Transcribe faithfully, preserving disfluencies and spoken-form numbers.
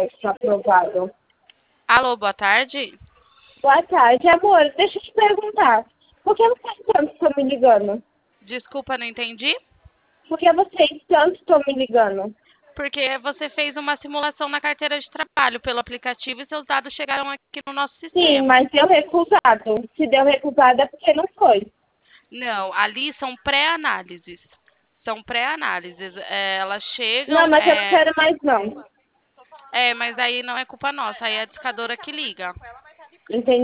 está aprovado. Alô, boa tarde. Boa tarde, amor. Deixa eu te perguntar. Por que vocês tanto estão me ligando? Desculpa, não entendi. Por que vocês tanto estão me ligando? Porque você fez uma simulação na carteira de trabalho pelo aplicativo e seus dados chegaram aqui no nosso Sim, sistema. mas deu recusado. Se deu recusado é porque não foi. Não, ali são pré-análises. São pré-análises. É, elas Não, chegam. mas eu não É, quero mais não. é, mas aí não é culpa nossa, aí é a discadora que liga. Entendi.